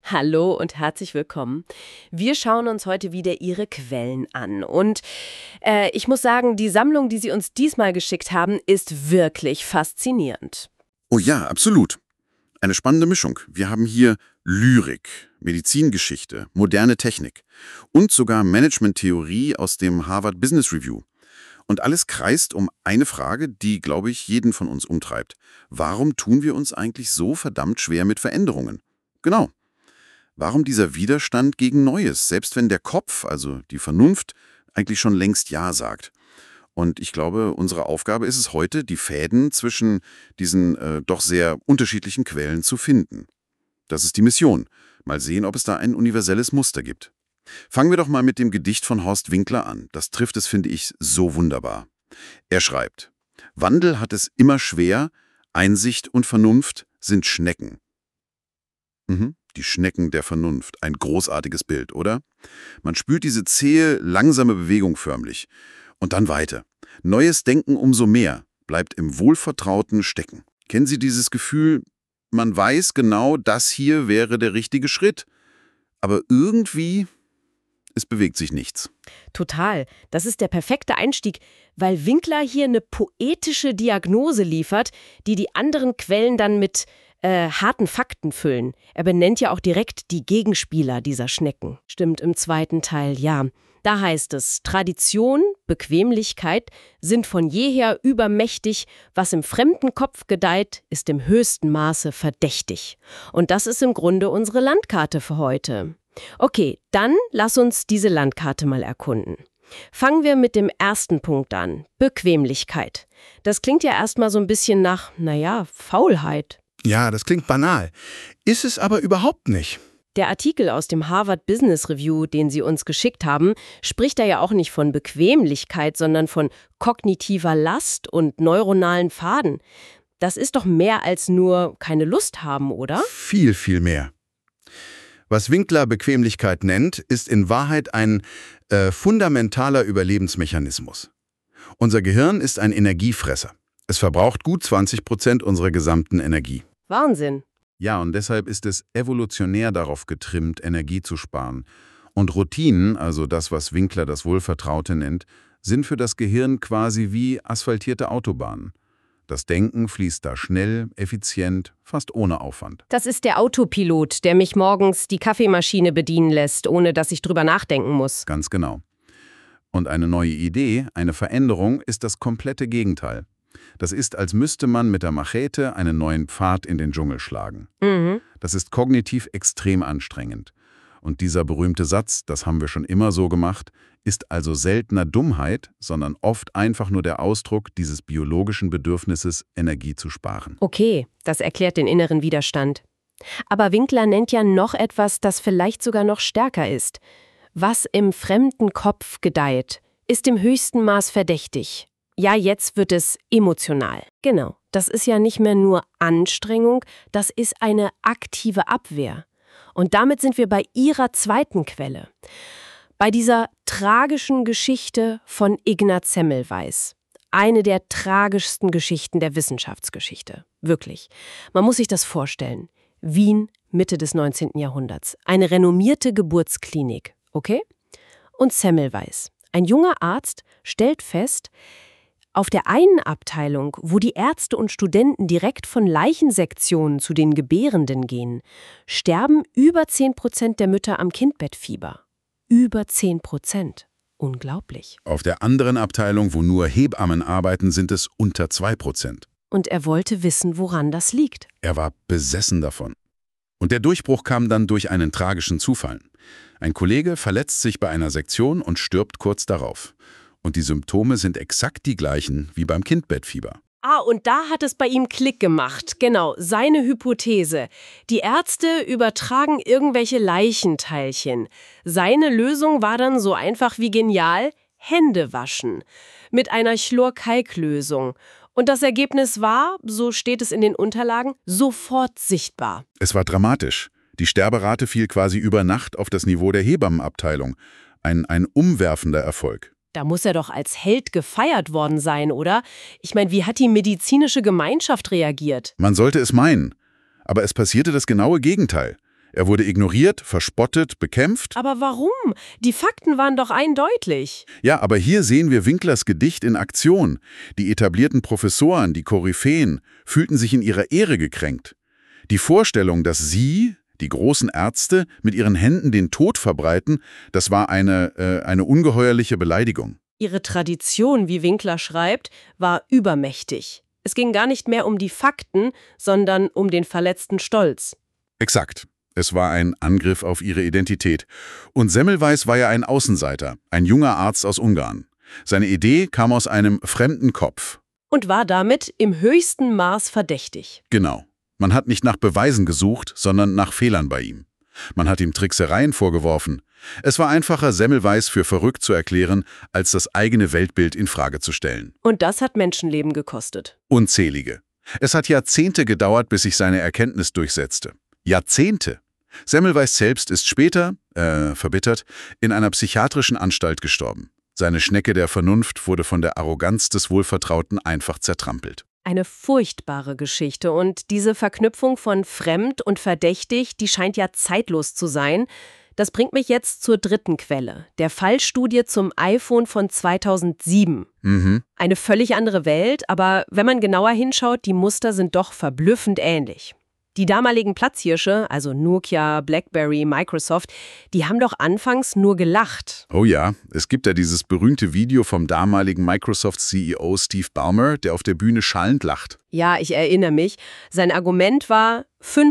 Hallo und herzlich willkommen. Wir schauen uns heute wieder Ihre Quellen an. Und ich muss sagen, die Sammlung, die Sie uns diesmal geschickt haben, ist wirklich faszinierend. Oh ja, absolut. Eine spannende Mischung. Wir haben hier Lyrik, Medizingeschichte, moderne Technik und sogar Managementtheorie aus dem Harvard Business Review. Und alles kreist um eine Frage, die, glaube ich, jeden von uns umtreibt. Warum tun wir uns eigentlich so verdammt schwer mit Veränderungen? Genau. Warum dieser Widerstand gegen Neues, selbst wenn der Kopf, also die Vernunft, eigentlich schon längst Ja sagt? Und ich glaube, unsere Aufgabe ist es heute, die Fäden zwischen diesen doch sehr unterschiedlichen Quellen zu finden. Das ist die Mission. Mal sehen, ob es da ein universelles Muster gibt. Fangen wir doch mal mit dem Gedicht von Horst Winkler an. Das trifft es, finde ich, so wunderbar. Er schreibt: Wandel hat es immer schwer, Einsicht und Vernunft sind Schnecken. Die Schnecken der Vernunft. Ein großartiges Bild, oder? Man spürt diese zähe, langsame Bewegung förmlich. Und dann weiter. Neues Denken umso mehr bleibt im Wohlvertrauten stecken. Kennen Sie dieses Gefühl, man weiß genau, das hier wäre der richtige Schritt, aber irgendwie, es bewegt sich nichts. Total. Das ist der perfekte Einstieg, weil Winkler hier eine poetische Diagnose liefert, die die anderen Quellen dann mit harten Fakten füllen. Er benennt ja auch direkt die Gegenspieler dieser Schnecken. Stimmt im zweiten Teil, ja. Da heißt es, Tradition, Bequemlichkeit sind von jeher übermächtig, was im fremden Kopf gedeiht, ist im höchsten Maße verdächtig. Und das ist im Grunde unsere Landkarte für heute. Okay, dann lass uns diese Landkarte mal erkunden. Fangen wir mit dem ersten Punkt an, Bequemlichkeit. Das klingt ja erstmal so ein bisschen nach, Faulheit. Ja, das klingt banal. Ist es aber überhaupt nicht. Der Artikel aus dem Harvard Business Review, den Sie uns geschickt haben, spricht da ja auch nicht von Bequemlichkeit, sondern von kognitiver Last und neuronalen Faden. Das ist doch mehr als nur keine Lust haben, oder? Viel, viel mehr. Was Winkler Bequemlichkeit nennt, ist in Wahrheit ein fundamentaler Überlebensmechanismus. Unser Gehirn ist ein Energiefresser. Es verbraucht gut 20% unserer gesamten Energie. Wahnsinn. Ja, und deshalb ist es evolutionär darauf getrimmt, Energie zu sparen. Und Routinen, also das, was Winkler das Wohlvertraute nennt, sind für das Gehirn quasi wie asphaltierte Autobahnen. Das Denken fließt da schnell, effizient, fast ohne Aufwand. Das ist der Autopilot, der mich morgens die Kaffeemaschine bedienen lässt, ohne dass ich drüber nachdenken muss. Ganz genau. Und eine neue Idee, eine Veränderung, ist das komplette Gegenteil. Das ist, als müsste man mit der Machete einen neuen Pfad in den Dschungel schlagen. Das ist kognitiv extrem anstrengend. Und dieser berühmte Satz, das haben wir schon immer so gemacht, ist also seltener Dummheit, sondern oft einfach nur der Ausdruck dieses biologischen Bedürfnisses, Energie zu sparen. Okay, das erklärt den inneren Widerstand. Aber Winkler nennt ja noch etwas, das vielleicht sogar noch stärker ist. Was im fremden Kopf gedeiht, ist im höchsten Maß verdächtig. Ja, jetzt wird es emotional. Genau, das ist ja nicht mehr nur Anstrengung, das ist eine aktive Abwehr. Und damit sind wir bei Ihrer zweiten Quelle. Bei dieser tragischen Geschichte von Ignaz Semmelweis. Eine der tragischsten Geschichten der Wissenschaftsgeschichte. Wirklich. Man muss sich das vorstellen. Wien, Mitte des 19. Jahrhunderts. Eine renommierte Geburtsklinik. Okay? Und Semmelweis, ein junger Arzt, stellt fest, auf der einen Abteilung, wo die Ärzte und Studenten direkt von Leichensektionen zu den Gebärenden gehen, sterben über 10% der Mütter am Kindbettfieber. Über 10%. Unglaublich. Auf der anderen Abteilung, wo nur Hebammen arbeiten, sind es unter 2%. Und er wollte wissen, woran das liegt. Er war besessen davon. Und der Durchbruch kam dann durch einen tragischen Zufall. Ein Kollege verletzt sich bei einer Sektion und stirbt kurz darauf. Und die Symptome sind exakt die gleichen wie beim Kindbettfieber. Und da hat es bei ihm Klick gemacht. Genau, seine Hypothese. Die Ärzte übertragen irgendwelche Leichenteilchen. Seine Lösung war dann so einfach wie genial: Hände waschen. Mit einer Chlorkalklösung. Und das Ergebnis war, so steht es in den Unterlagen, sofort sichtbar. Es war dramatisch. Die Sterberate fiel quasi über Nacht auf das Niveau der Hebammenabteilung. Ein umwerfender Erfolg. Da muss er doch als Held gefeiert worden sein, oder? Ich meine, wie hat die medizinische Gemeinschaft reagiert? Man sollte es meinen. Aber es passierte das genaue Gegenteil. Er wurde ignoriert, verspottet, bekämpft. Aber warum? Die Fakten waren doch eindeutig. Ja, aber hier sehen wir Winklers Gedicht in Aktion. Die etablierten Professoren, die Koryphäen, fühlten sich in ihrer Ehre gekränkt. Die Vorstellung, dass sie, die großen Ärzte, mit ihren Händen den Tod verbreiten, das war eine ungeheuerliche Beleidigung. Ihre Tradition, wie Winkler schreibt, war übermächtig. Es ging gar nicht mehr um die Fakten, sondern um den verletzten Stolz. Exakt. Es war ein Angriff auf ihre Identität. Und Semmelweis war ja ein Außenseiter, ein junger Arzt aus Ungarn. Seine Idee kam aus einem fremden Kopf. Und war damit im höchsten Maß verdächtig. Genau. Man hat nicht nach Beweisen gesucht, sondern nach Fehlern bei ihm. Man hat ihm Tricksereien vorgeworfen. Es war einfacher, Semmelweis für verrückt zu erklären, als das eigene Weltbild in Frage zu stellen. Und das hat Menschenleben gekostet. Unzählige. Es hat Jahrzehnte gedauert, bis sich seine Erkenntnis durchsetzte. Jahrzehnte! Semmelweis selbst ist später, verbittert, in einer psychiatrischen Anstalt gestorben. Seine Schnecke der Vernunft wurde von der Arroganz des Wohlvertrauten einfach zertrampelt. Eine furchtbare Geschichte und diese Verknüpfung von fremd und verdächtig, die scheint ja zeitlos zu sein. Das bringt mich jetzt zur dritten Quelle, der Fallstudie zum iPhone von 2007. Eine völlig andere Welt, aber wenn man genauer hinschaut, die Muster sind doch verblüffend ähnlich. Die damaligen Platzhirsche, also Nokia, BlackBerry, Microsoft, die haben doch anfangs nur gelacht. Oh ja, es gibt ja dieses berühmte Video vom damaligen Microsoft-CEO Steve Ballmer, der auf der Bühne schallend lacht. Ja, ich erinnere mich. Sein Argument war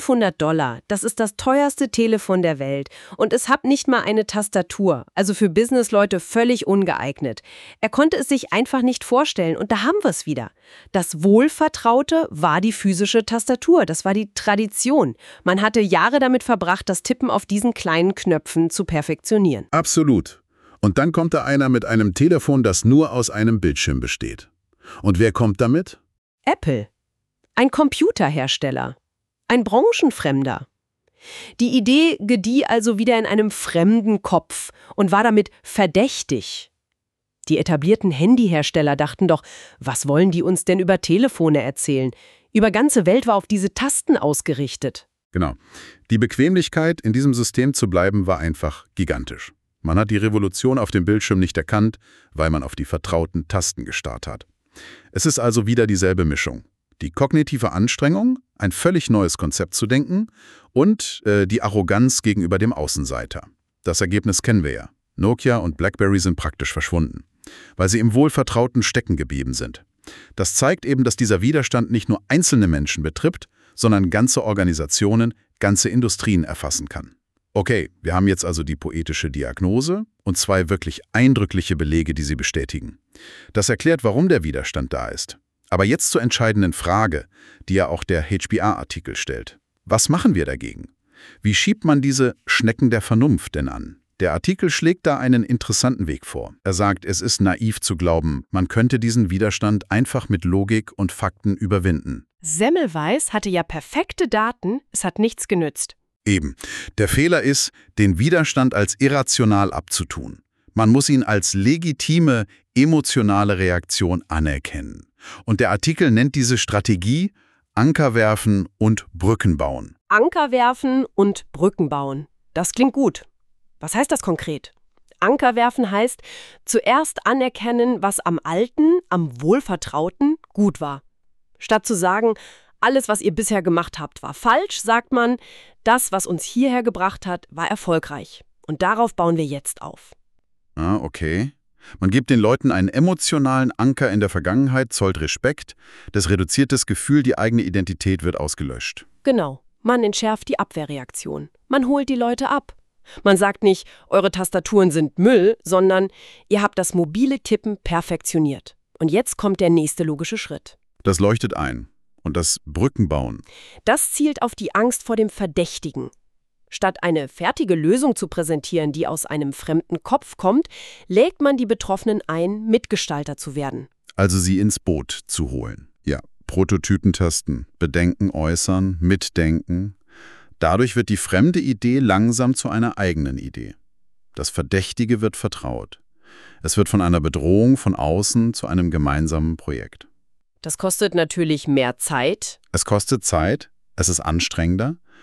$500. Das ist das teuerste Telefon der Welt. Und es hat nicht mal eine Tastatur. Also für Businessleute völlig ungeeignet. Er konnte es sich einfach nicht vorstellen. Und da haben wir es wieder. Das Wohlvertraute war die physische Tastatur. Das war die Tradition. Man hatte Jahre damit verbracht, das Tippen auf diesen kleinen Knöpfen zu perfektionieren. Absolut. Und dann kommt da einer mit einem Telefon, das nur aus einem Bildschirm besteht. Und wer kommt damit? Apple. Ein Computerhersteller. Ein Branchenfremder. Die Idee gedieh also wieder in einem fremden Kopf und war damit verdächtig. Die etablierten Handyhersteller dachten doch, was wollen die uns denn über Telefone erzählen? Über ganze Welt war auf diese Tasten ausgerichtet. Genau. Die Bequemlichkeit, in diesem System zu bleiben, war einfach gigantisch. Man hat die Revolution auf dem Bildschirm nicht erkannt, weil man auf die vertrauten Tasten gestarrt hat. Es ist also wieder dieselbe Mischung. Die kognitive Anstrengung, ein völlig neues Konzept zu denken und die Arroganz gegenüber dem Außenseiter. Das Ergebnis kennen wir ja. Nokia und BlackBerry sind praktisch verschwunden, weil sie im Wohlvertrauten stecken geblieben sind. Das zeigt eben, dass dieser Widerstand nicht nur einzelne Menschen betrifft, sondern ganze Organisationen, ganze Industrien erfassen kann. Okay, wir haben jetzt also die poetische Diagnose und zwei wirklich eindrückliche Belege, die sie bestätigen. Das erklärt, warum der Widerstand da ist. Aber jetzt zur entscheidenden Frage, die ja auch der HBR-Artikel stellt. Was machen wir dagegen? Wie schiebt man diese Schnecken der Vernunft denn an? Der Artikel schlägt da einen interessanten Weg vor. Er sagt, es ist naiv zu glauben, man könnte diesen Widerstand einfach mit Logik und Fakten überwinden. Semmelweis hatte ja perfekte Daten, es hat nichts genützt. Eben. Der Fehler ist, den Widerstand als irrational abzutun. Man muss ihn als legitime, emotionale Reaktion anerkennen. Und der Artikel nennt diese Strategie Anker werfen und Brücken bauen. Anker werfen und Brücken bauen. Das klingt gut. Was heißt das konkret? Anker werfen heißt, zuerst anerkennen, was am Alten, am Wohlvertrauten gut war. Statt zu sagen, alles, was ihr bisher gemacht habt, war falsch, sagt man, das, was uns hierher gebracht hat, war erfolgreich. Und darauf bauen wir jetzt auf. Ah, okay. Man gibt den Leuten einen emotionalen Anker in der Vergangenheit, zollt Respekt, das reduziert das Gefühl, die eigene Identität wird ausgelöscht. Genau, man entschärft die Abwehrreaktion. Man holt die Leute ab. Man sagt nicht, eure Tastaturen sind Müll, sondern ihr habt das mobile Tippen perfektioniert. Und jetzt kommt der nächste logische Schritt. Das leuchtet ein. Und das Brückenbauen. Das zielt auf die Angst vor dem Verdächtigen. Statt eine fertige Lösung zu präsentieren, die aus einem fremden Kopf kommt, lädt man die Betroffenen ein, Mitgestalter zu werden. Also sie ins Boot zu holen. Ja, Prototypen testen, Bedenken äußern, mitdenken. Dadurch wird die fremde Idee langsam zu einer eigenen Idee. Das Verdächtige wird vertraut. Es wird von einer Bedrohung von außen zu einem gemeinsamen Projekt. Das kostet natürlich mehr Zeit. Es kostet Zeit, es ist anstrengender,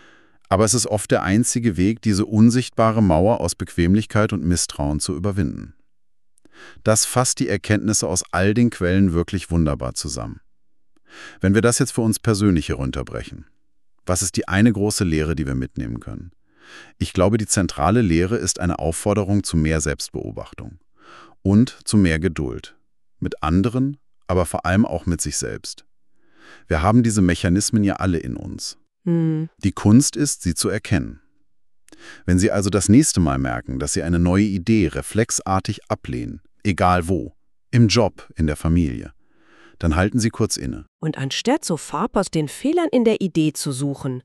Aber es ist oft der einzige Weg, diese unsichtbare Mauer aus Bequemlichkeit und Misstrauen zu überwinden. Das fasst die Erkenntnisse aus all den Quellen wirklich wunderbar zusammen. Wenn wir das jetzt für uns persönlich herunterbrechen, was ist die eine große Lehre, die wir mitnehmen können? Ich glaube, die zentrale Lehre ist eine Aufforderung zu mehr Selbstbeobachtung und zu mehr Geduld. Mit anderen, aber vor allem auch mit sich selbst. Wir haben diese Mechanismen ja alle in uns. Die Kunst ist, sie zu erkennen. Wenn Sie also das nächste Mal merken, dass Sie eine neue Idee reflexartig ablehnen, egal wo, im Job, in der Familie, dann halten Sie kurz inne. Und anstatt so farblos den Fehlern in der Idee zu suchen,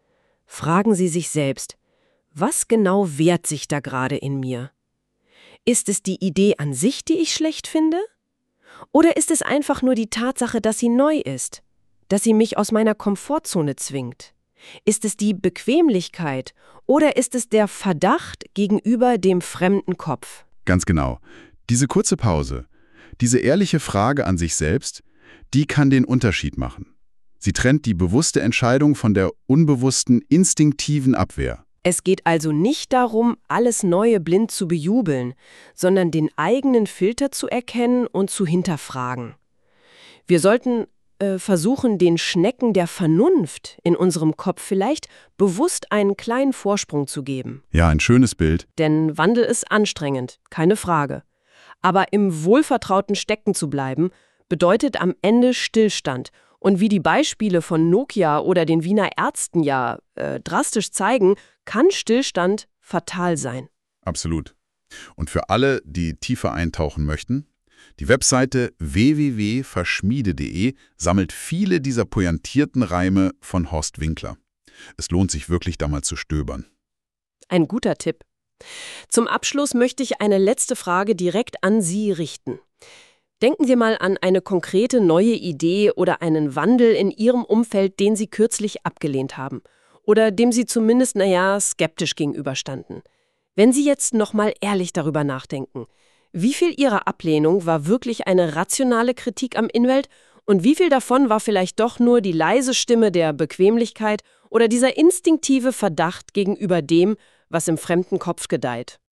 fragen Sie sich selbst, was genau wehrt sich da gerade in mir? Ist es die Idee an sich, die ich schlecht finde? Oder ist es einfach nur die Tatsache, dass sie neu ist, dass sie mich aus meiner Komfortzone zwingt? Ist es die Bequemlichkeit oder ist es der Verdacht gegenüber dem fremden Kopf? Ganz genau. Diese kurze Pause, diese ehrliche Frage an sich selbst, die kann den Unterschied machen. Sie trennt die bewusste Entscheidung von der unbewussten, instinktiven Abwehr. Es geht also nicht darum, alles Neue blind zu bejubeln, sondern den eigenen Filter zu erkennen und zu hinterfragen. Wir sollten versuchen, den Schnecken der Vernunft in unserem Kopf vielleicht bewusst einen kleinen Vorsprung zu geben. Ja, ein schönes Bild. Denn Wandel ist anstrengend, keine Frage. Aber im Wohlvertrauten stecken zu bleiben, bedeutet am Ende Stillstand. Und wie die Beispiele von Nokia oder den Wiener Ärzten ja drastisch zeigen, kann Stillstand fatal sein. Absolut. Und für alle, die tiefer eintauchen möchten, die Webseite www.verschmiede.de sammelt viele dieser pointierten Reime von Horst Winkler. Es lohnt sich wirklich, da mal zu stöbern. Ein guter Tipp. Zum Abschluss möchte ich eine letzte Frage direkt an Sie richten. Denken Sie mal an eine konkrete neue Idee oder einen Wandel in Ihrem Umfeld, den Sie kürzlich abgelehnt haben oder dem Sie zumindest, skeptisch gegenüberstanden. Wenn Sie jetzt nochmal ehrlich darüber nachdenken, wie viel Ihrer Ablehnung war wirklich eine rationale Kritik am Innenwelt und wie viel davon war vielleicht doch nur die leise Stimme der Bequemlichkeit oder dieser instinktive Verdacht gegenüber dem, was im fremden Kopf gedeiht?